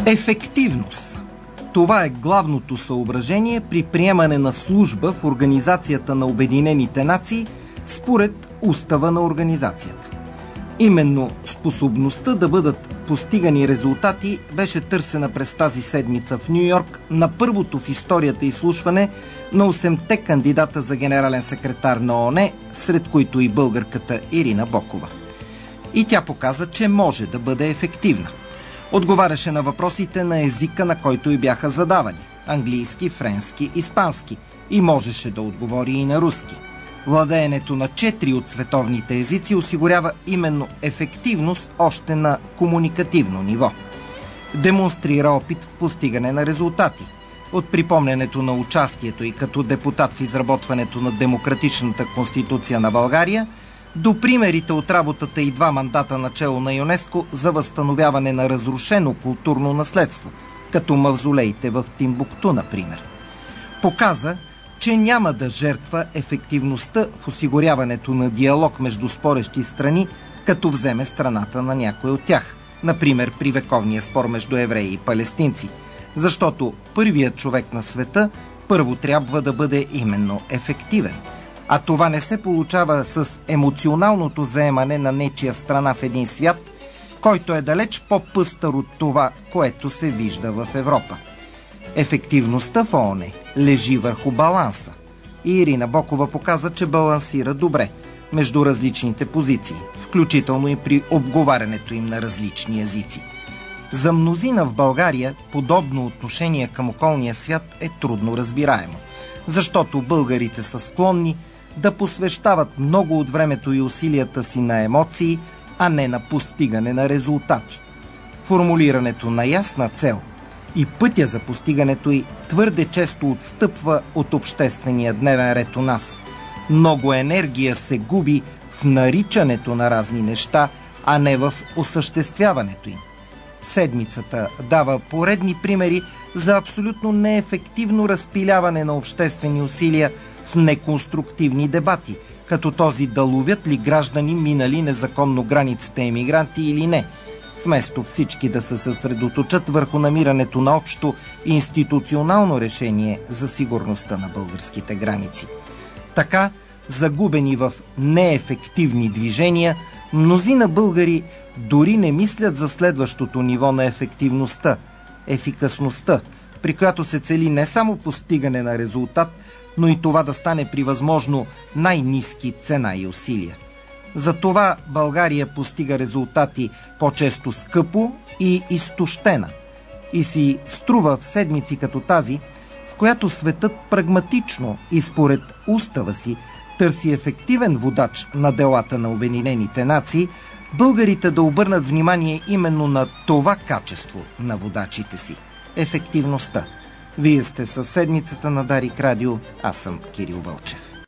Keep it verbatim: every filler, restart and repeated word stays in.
Ефективност. Това е главното съображение при приемане на служба в Организацията на Обединените нации според устава на организацията. Именно способността да бъдат постигани резултати беше търсена през тази седмица в Ню Йорк на първото в историята изслушване на осемте кандидата за генерален секретар на ООН, сред които и българката Ирина Бокова. И тя показа, че може да бъде ефективна. Отговаряше на въпросите на езика, на който и бяха задавани – английски, френски, испански, и можеше да отговори и на руски. Владеенето на четири от световните езици осигурява именно ефективност още на комуникативно ниво. Демонстрира опит в постигане на резултати. От припомнянето на участието и като депутат в изработването на демократичната конституция на България до примерите от работата и два мандата начело на ЮНЕСКО за възстановяване на разрушено културно наследство, като мавзолеите в Тимбукту, например. Показа, че няма да жертва ефективността в осигуряването на диалог между спорещи страни, като вземе страната на някой от тях, например при вековния спор между евреи и палестинци, защото първият човек на света първо трябва да бъде именно ефективен. А това не се получава с емоционалното заемане на нечия страна в един свят, който е далеч по-пъстър от това, което се вижда в Европа. Ефективността в ООН лежи върху баланса. И Ирина Бокова показа, че балансира добре между различните позиции, включително и при обговарянето им на различни езици. За мнозина в България подобно отношение към околния свят е трудно разбираемо, защото българите са склонни да посвещават много от времето и усилията си на емоции, а не на постигане на резултати. Формулирането на ясна цел и пътя за постигането й твърде често отстъпва от обществения дневен ред у нас. Много енергия се губи в наричането на разни неща, а не в осъществяването им. Седмицата дава поредни примери за абсолютно неефективно разпиляване на обществени усилия в неконструктивни дебати, като този да ловят ли граждани минали незаконно границите емигранти или не, вместо всички да се съсредоточат върху намирането на общо институционално решение за сигурността на българските граници. Така, загубени в неефективни движения, мнозина българи дори не мислят за следващото ниво на ефективността – ефикасността, при която се цели не само постигане на резултат, но и това да стане при възможно най-ниски цена и усилия. Затова България постига резултати по-често скъпо и изтощена. И си струва в седмици като тази, в която светът прагматично и според устава си търси ефективен водач на делата на Обединените нации, българите да обърнат внимание именно на това качество на водачите си – ефективността. Вие сте със седмицата на Дарик Радио, аз съм Кирил Вълчев.